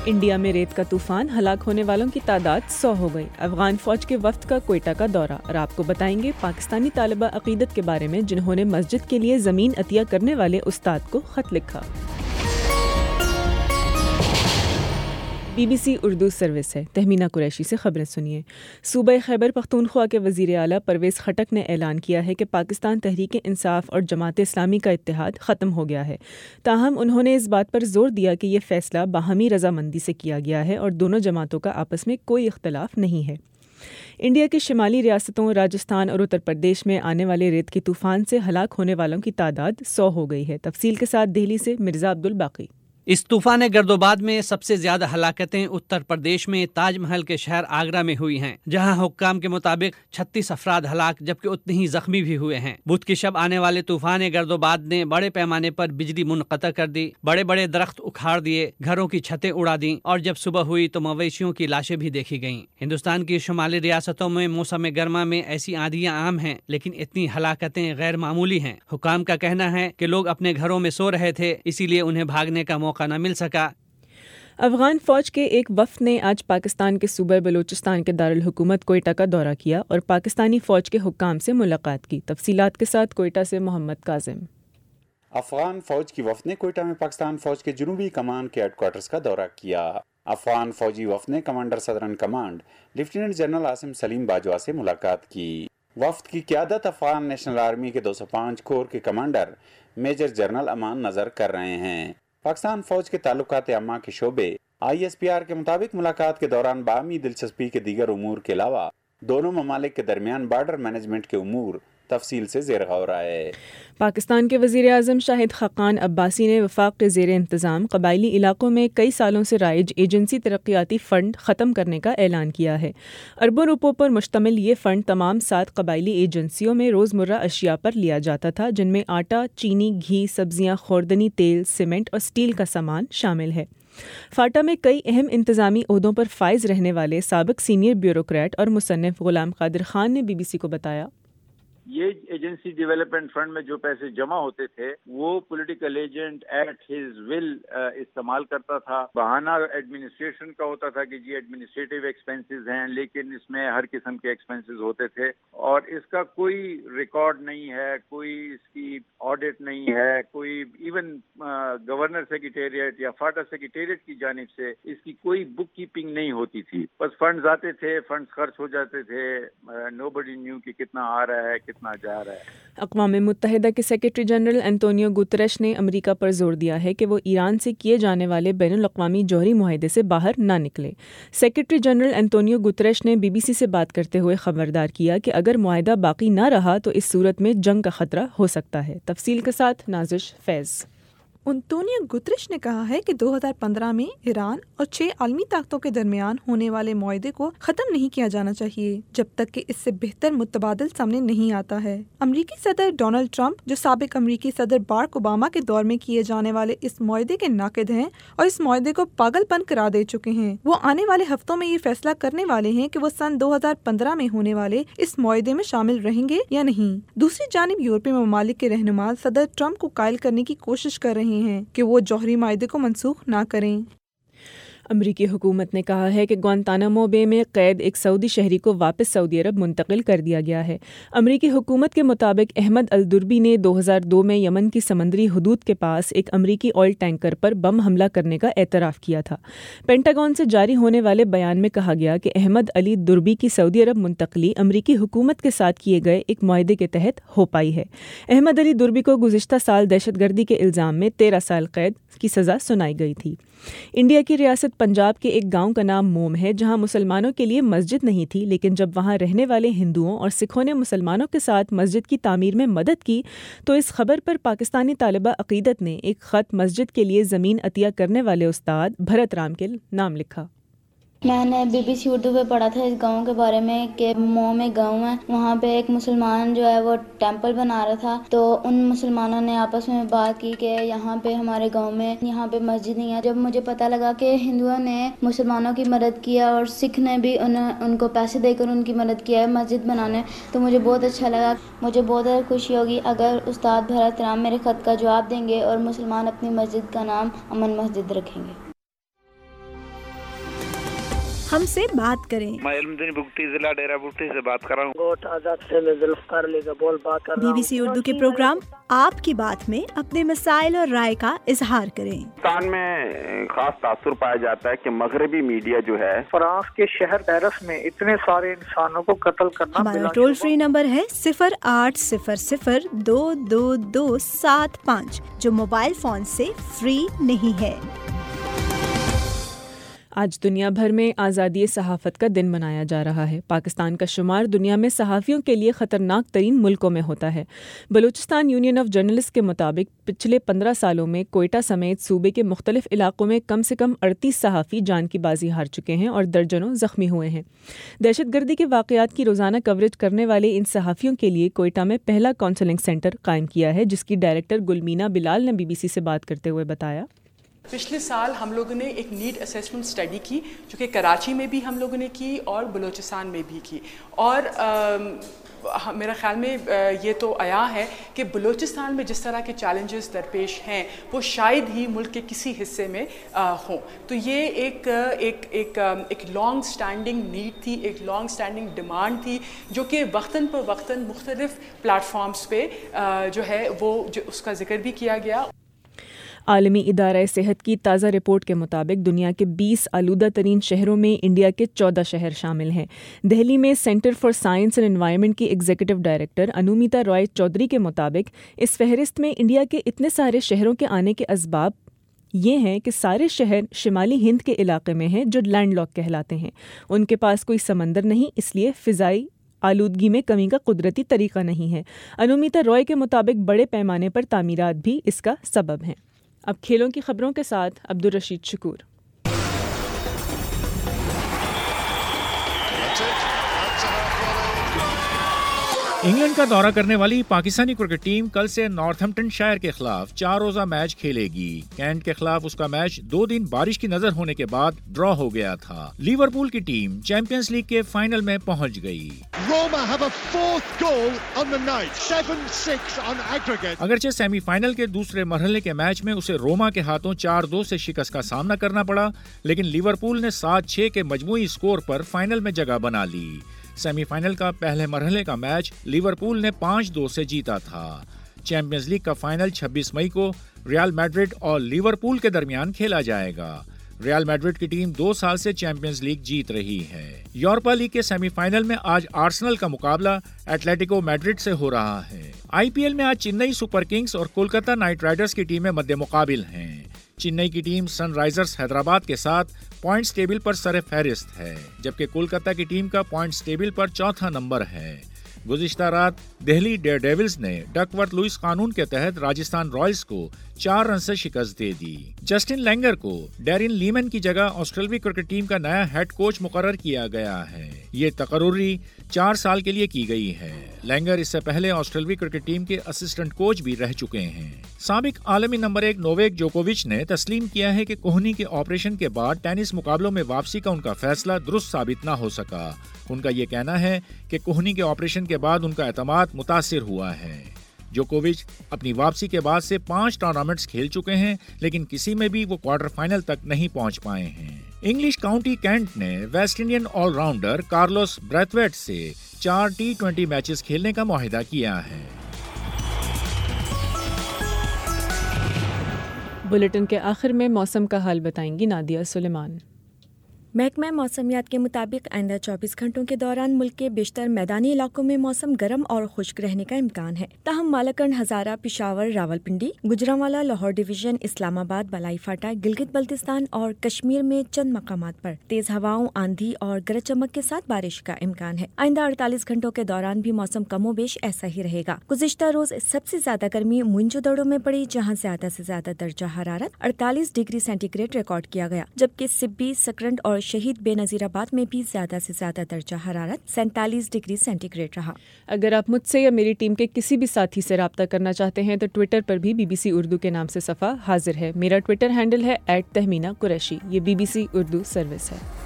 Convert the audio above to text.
India میں ریت کا طوفان، ہلاک ہونے والوں کی تعداد 100 ہو گئی۔ افغان فوج کے وفد کا کوئٹہ کا دورہ، اور آپ کو بتائیں گے پاکستانی طالبہ عقیدت کے بارے میں جنہوں نے مسجد کے لیے زمین عطیہ کرنے والے استاد کو خط لکھا۔ BBC اردو سروس ہے، تہمینہ قریشی سے خبریں سنیے۔ صوبہ خیبر پختونخوا کے وزیر اعلیٰ پرویز خٹک نے اعلان کیا ہے کہ پاکستان تحریک انصاف اور جماعت اسلامی کا اتحاد ختم ہو گیا ہے، تاہم انہوں نے اس بات پر زور دیا کہ یہ فیصلہ باہمی رضامندی سے کیا گیا ہے اور دونوں جماعتوں کا آپس میں کوئی اختلاف نہیں ہے۔ انڈیا کی شمالی ریاستوں راجستھان اور اتر پردیش میں آنے والے ریت کے طوفان سے ہلاک ہونے والوں کی تعداد 100 ہو گئی ہے۔ تفصیل کے ساتھ دہلی سے مرزا عبدالباقی۔ اس طوفان گردوباد میں سب سے زیادہ ہلاکتیں اتر پردیش میں تاج محل کے شہر آگرہ میں ہوئی ہیں، جہاں حکام کے مطابق 36 افراد ہلاک جبکہ اتنے ہی زخمی بھی ہوئے ہیں۔ بدھ کی شب آنے والے طوفان گردوباد نے بڑے پیمانے پر بجلی منقطع کر دی، بڑے بڑے درخت اکھاڑ دیے، گھروں کی چھتیں اڑا دیں اور جب صبح ہوئی تو مویشیوں کی لاشیں بھی دیکھی گئیں۔ ہندوستان کی شمالی ریاستوں میں موسم گرما میں ایسی آندھیاں عام ہیں، لیکن اتنی ہلاکتیں غیر معمولی ہیں۔ حکام کا کہنا ہے کہ لوگ اپنے گھروں میں سو رہے تھے، اسی لیے انہیں بھاگنے کا موقع نہ مل سکا۔ افغان فوج کے ایک وفد نے آج پاکستان کے صوبہ بلوچستان کے دارالحکومت کوئٹہ کا دورہ کیا اور پاکستانی فوج کے حکام سے ملاقات کی۔ تفصیلات کے ساتھ کوئٹہ سے محمد کاظم۔ افغان فوج کی وفد نے کوئٹہ میں پاکستان فوج کے جنوبی کمان کے ہیڈ کوارٹرز کا دورہ کیا۔ افغان فوجی وفد نے commander southern command lieutenant general Asim Saleem Bajwa سے ملاقات کی۔ وفد کی قیادت افغان نیشنل آرمی کے 205 کور کے کمانڈر میجر جنرل امان نظر کر رہے ہیں۔ پاکستان فوج کے تعلقات عامہ کے شعبے ISPR کے مطابق ملاقات کے دوران باہمی دلچسپی کے دیگر امور کے علاوہ دونوں ممالک کے درمیان بارڈر مینجمنٹ کے امور تفصیل سے زیر غور آئے۔ پاکستان کے وزیر اعظم شاہد خاقان عباسی نے وفاق کے زیر انتظام قبائلی علاقوں میں کئی سالوں سے رائج ایجنسی ترقیاتی فنڈ ختم کرنے کا اعلان کیا ہے۔ اربوں روپوں پر مشتمل یہ فنڈ تمام 7 قبائلی ایجنسیوں میں روزمرہ اشیاء پر لیا جاتا تھا، جن میں آٹا، چینی، گھی، سبزیاں، خوردنی تیل، سیمنٹ اور سٹیل کا سامان شامل ہے۔ فاٹا میں کئی اہم انتظامی عہدوں پر فائز رہنے والے سابق سینئر بیوروکریٹ اور مصنف غلام قادر خان نے BBC کو بتایا، یہ ایجنسی ڈیولپمنٹ فنڈ میں جو پیسے جمع ہوتے تھے وہ political agent at his will استعمال کرتا تھا۔ بہانہ ایڈمنسٹریشن کا ہوتا تھا کہ جی ایڈمنسٹریٹو ایکسپینسز ہیں، لیکن اس میں ہر قسم کے ایکسپینسز ہوتے تھے اور اس کا کوئی ریکارڈ نہیں ہے، کوئی اس کی آڈٹ نہیں ہے، کوئی ایون گورنر سیکریٹریٹ یا فاٹا سیکریٹریٹ کی جانب سے اس کی کوئی بک کیپنگ نہیں ہوتی تھی۔ بس فنڈز آتے تھے، فنڈز خرچ ہو جاتے تھے، نو بڈی نیو کہ کتنا آ رہا ہے کتنا جا رہا ہے۔ اقوام متحدہ کے سیکرٹری جنرل انتونیو گوتریش نے امریکہ پر زور دیا ہے کہ وہ ایران سے کیے جانے والے بین الاقوامی جوہری معاہدے سے باہر نہ نکلے۔ سیکرٹری جنرل انتونیو گوتریش نے BBC سے بات کرتے ہوئے خبردار کیا کہ اگر معاہدہ باقی نہ رہا تو اس صورت میں جنگ کا خطرہ ہو سکتا ہے۔ تفصیل کے ساتھ نازش فیض۔ انتونیو گوتریش نے کہا ہے کہ 2015 میں ایران اور 6 عالمی طاقتوں کے درمیان ہونے والے معاہدے کو ختم نہیں کیا جانا چاہیے جب تک کہ اس سے بہتر متبادل سامنے نہیں آتا ہے۔ امریکی صدر ڈونلڈ ٹرمپ، جو سابق امریکی صدر باراک اوباما کے دور میں کیے جانے والے اس معاہدے کے ناقد ہیں اور اس معاہدے کو پاگل پن قرار دے چکے ہیں، وہ آنے والے ہفتوں میں یہ فیصلہ کرنے والے ہیں کہ وہ سن 2015 میں ہونے والے اس معاہدے میں شامل رہیں گے یا نہیں۔ دوسری جانب یورپی ممالک کے رہنما صدر ٹرمپ کو قائل کرنے کی کوشش کر رہے ہیں کہ وہ جوہری معاہدے کو منسوخ نہ کریں۔ امریکی حکومت نے کہا ہے کہ گوانتانامو بے میں قید ایک سعودی شہری کو واپس سعودی عرب منتقل کر دیا گیا ہے۔ امریکی حکومت کے مطابق احمد الدربی نے 2002 میں یمن کی سمندری حدود کے پاس ایک امریکی آئل ٹینکر پر بم حملہ کرنے کا اعتراف کیا تھا۔ پینٹاگون سے جاری ہونے والے بیان میں کہا گیا کہ احمد علی دربی کی سعودی عرب منتقلی امریکی حکومت کے ساتھ کیے گئے ایک معاہدے کے تحت ہو پائی ہے۔ احمد علی دربی کو گزشتہ سال دہشت گردی کے الزام میں 13 سال قید کی سزا سنائی گئی تھی۔ انڈیا کی ریاست پنجاب کے ایک گاؤں کا نام موم ہے، جہاں مسلمانوں کے لیے مسجد نہیں تھی، لیکن جب وہاں رہنے والے ہندوؤں اور سکھوں نے مسلمانوں کے ساتھ مسجد کی تعمیر میں مدد کی تو اس خبر پر پاکستانی طالبہ عقیدت نے ایک خط مسجد کے لیے زمین عطیہ کرنے والے استاد بھرت رام کے نام لکھا۔ میں نے BBC اردو پہ پڑھا تھا اس گاؤں کے بارے میں کہ موم ایک گاؤں ہے، وہاں پہ ایک مسلمان جو ہے وہ ٹیمپل بنا رہا تھا، تو ان مسلمانوں نے آپس میں بات کی کہ یہاں پہ ہمارے گاؤں میں یہاں پہ مسجد نہیں ہے۔ جب مجھے پتہ لگا کہ ہندوؤں نے مسلمانوں کی مدد کیا اور سکھ نے بھی ان کو پیسے دے کر ان کی مدد کیا ہے مسجد بنانے، تو مجھے بہت اچھا لگا۔ مجھے بہت خوشی ہوگی اگر استاد بھرت رام میرے خط کا جواب دیں گے اور مسلمان اپنی مسجد کا نام امن مسجد رکھیں گے۔ ہم سے بات کریں۔ میں علمدین بگٹی ضلع ڈیرہ بگٹی سے بات کر رہا ہوں۔ گوٹ آزاد سے میں ذوالفقار علی گبول بات کر رہا ہوں۔ BBC اردو کے پروگرام آپ کی بات میں اپنے مسائل اور رائے کا اظہار کریں۔ پاکستان میں خاص تاثر پایا جاتا ہے کہ مغربی میڈیا جو ہے فرانس کے شہر پیرس میں اتنے سارے انسانوں کو قتل کرنا۔ ہمارا ٹول فری نمبر ہے 0800-222-75 جو موبائل فون سے فری نہیں ہے۔ آج دنیا بھر میں آزادی صحافت کا دن منایا جا رہا ہے۔ پاکستان کا شمار دنیا میں صحافیوں کے لیے خطرناک ترین ملکوں میں ہوتا ہے۔ بلوچستان یونین آف جرنلسٹ کے مطابق پچھلے 15 سالوں میں کوئٹہ سمیت صوبے کے مختلف علاقوں میں کم سے کم 38 صحافی جان کی بازی ہار چکے ہیں اور درجنوں زخمی ہوئے ہیں۔ دہشت گردی کے واقعات کی روزانہ کوریج کرنے والے ان صحافیوں کے لیے کوئٹہ میں پہلا کونسلنگ سینٹر قائم کیا ہے، جس کی ڈائریکٹر گلمینا بلال نے BBC سے بات کرتے ہوئے بتایا۔ پچھلے سال ہم لوگوں نے ایک نیڈ اسیسمنٹ اسٹڈی کی جو کہ کراچی میں بھی ہم لوگوں نے کی اور بلوچستان میں بھی کی، اور میرا خیال میں یہ تو آیا ہے کہ بلوچستان میں جس طرح کے چیلنجز درپیش ہیں وہ شاید ہی ملک کے کسی حصے میں ہوں۔ تو یہ ایک لانگ سٹینڈنگ نیڈ تھی، ایک لانگ سٹینڈنگ ڈیمانڈ تھی جو کہ وقتاً فوقتاً مختلف پلیٹ فارمز پہ جو ہے وہ اس کا ذکر بھی کیا گیا۔ عالمی ادارہ صحت کی تازہ رپورٹ کے مطابق دنیا کے 20 آلودہ ترین شہروں میں انڈیا کے 14 شہر شامل ہیں۔ دہلی میں Centre for Science and Environment کی ایگزیکٹو ڈائریکٹر انومیتا رائے چودھری کے مطابق اس فہرست میں انڈیا کے اتنے سارے شہروں کے آنے کے اسباب یہ ہیں کہ سارے شہر شمالی ہند کے علاقے میں ہیں جو لینڈ لاک کہلاتے ہیں۔ ان کے پاس کوئی سمندر نہیں، اس لیے فضائی آلودگی میں کمی کا قدرتی طریقہ نہیں ہے۔ انومیتا رائے کے مطابق بڑے پیمانے پر تعمیرات بھی اس کا سبب ہیں۔ اب کھیلوں کی خبروں کے ساتھ عبدالرشید شکور۔ انگلینڈ کا دورہ کرنے والی پاکستانی کرکٹ ٹیم کل سے نارتھمپٹن شائر کے خلاف 4 روزہ میچ کھیلے گی۔ کینٹ کے خلاف اس کا میچ 2 دن بارش کی نظر ہونے کے بعد ڈرا ہو گیا تھا۔ لیورپول کی ٹیم چیمپئنز لیگ کے فائنل میں پہنچ گئی۔ اگرچہ سیمی فائنل کے دوسرے مرحلے کے میچ میں اسے روما کے ہاتھوں 4-2 سے شکست کا سامنا کرنا پڑا، لیکن لیورپول نے 7-6 کے مجموعی اسکور پر فائنل میں جگہ بنا لی۔ سیمی فائنل کا پہلے مرحلے کا میچ لیورپول نے 5-2 سے جیتا تھا۔ چیمپئنز لیگ کا فائنل 26 مئی کو ریال میڈرڈ اور لیورپول کے درمیان کھیلا جائے گا۔ ریال میڈرڈ کی ٹیم 2 سال سے چیمپئنز لیگ جیت رہی ہے۔ یورپا لیگ کے سیمی فائنل میں آج آرسنل کا مقابلہ ایٹلیٹیکو میڈرڈ سے ہو رہا ہے۔ IPL میں آج چنئی سپر کنگز اور کولکتہ نائٹ رائڈرز کی ٹیمیں مد مقابل ہیں۔ چنئی کی ٹیم سن رائزرز حیدرآباد کے ساتھ پوائنٹس ٹیبل پر سر فہرست ہے، جبکہ کولکتہ کی ٹیم کا پوائنٹس ٹیبل پر 4تھا نمبر ہے۔ گزشتہ رات دہلی ڈیئر ڈیولز نے ڈک ورتھ لوئس قانون کے تحت راجستھان رائلز کو 4 رن سے شکست دے دی۔ جسٹن لینگر کو ڈیرن لیمن کی جگہ آسٹریلوی کرکٹ ٹیم کا نیا ہیڈ کوچ مقرر کیا گیا ہے۔ یہ تقرری 4 سال کے لیے کی گئی ہے۔ لینگر اس سے پہلے آسٹریلوی کرکٹ ٹیم کے اسسٹنٹ کوچ بھی رہ چکے ہیں۔ سابق عالمی نمبر 1 نوویک جوکووچ نے تسلیم کیا ہے کہ کوہنی کے آپریشن کے بعد ٹینس مقابلوں میں واپسی کا ان کا فیصلہ درست ثابت نہ ہو سکا۔ ان کا یہ کہنا ہے کہ کوہنی کے آپریشن کے بعد ان کا اعتماد متاثر ہوا ہے۔ جوکووچ اپنی واپسی کے بعد سے 5 ٹورنامنٹس کھیل چکے ہیں، لیکن کسی میں بھی وہ کوارٹر فائنل تک نہیں پہنچ پائے ہیں۔ انگلش کاؤنٹی کینٹ نے West Indian all rounder Carlos Brathwaite سے 4 T20 میچز کھیلنے کا معاہدہ کیا ہے۔ بلیٹن کے آخر میں موسم کا حال بتائیں گی نادیہ سلیمان۔ محکمہ موسمیات کے مطابق آئندہ 24 گھنٹوں کے دوران ملک کے بیشتر میدانی علاقوں میں موسم گرم اور خشک رہنے کا امکان ہے، تاہم مالاکنڈ، ہزارہ، پشاور، راولپنڈی، گوجرانوالا، لاہور ڈویژن، اسلام آباد، بالائی فاٹا، گلگت بلتستان اور کشمیر میں چند مقامات پر تیز ہواؤں، آندھی اور گرج چمک کے ساتھ بارش کا امکان ہے۔ آئندہ 48 گھنٹوں کے دوران بھی موسم کم و بیش ایسا ہی رہے گا۔ گزشتہ روز سب سے زیادہ گرمی موئنجو دڑو میں پڑی، جہاں زیادہ سے زیادہ درجہ حرارت 48 ڈگری سینٹی گریڈ ریکارڈ کیا گیا، جبکہ سبی، سکرنڈ اور شہید بے نظیر آباد میں بھی زیادہ سے زیادہ درجہ حرارت 47 ڈگری سینٹی گریڈ رہا۔ اگر آپ مجھ سے یا میری ٹیم کے کسی بھی ساتھی سے رابطہ کرنا چاہتے ہیں تو ٹویٹر پر بھی BBC اردو کے نام سے صفحہ حاضر ہے۔ میرا ٹویٹر ہینڈل ہے @تہمینہ قریشی۔ یہ BBC اردو سروس ہے۔